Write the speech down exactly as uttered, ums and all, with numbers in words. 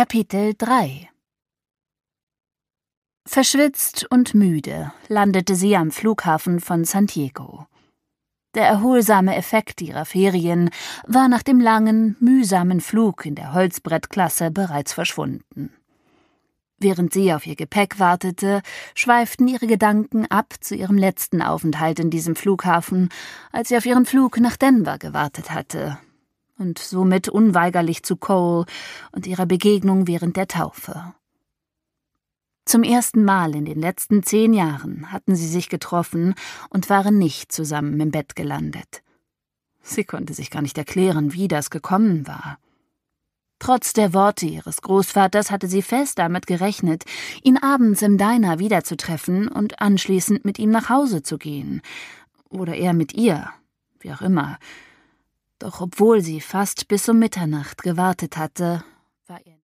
Kapitel drei. Verschwitzt und müde landete sie am Flughafen von San Diego. Der erholsame Effekt ihrer Ferien war nach dem langen, mühsamen Flug in der Holzbrettklasse bereits verschwunden. Während sie auf ihr Gepäck wartete, schweiften ihre Gedanken ab zu ihrem letzten Aufenthalt in diesem Flughafen, als sie auf ihren Flug nach Denver gewartet hatte, und somit unweigerlich zu Cole und ihrer Begegnung während der Taufe. Zum ersten Mal in den letzten zehn Jahren hatten sie sich getroffen und waren nicht zusammen im Bett gelandet. Sie konnte sich gar nicht erklären, wie das gekommen war. Trotz der Worte ihres Großvaters hatte sie fest damit gerechnet, ihn abends im Diner wiederzutreffen und anschließend mit ihm nach Hause zu gehen. Oder er mit ihr, wie auch immer. Doch obwohl sie fast bis um Mitternacht gewartet hatte, war er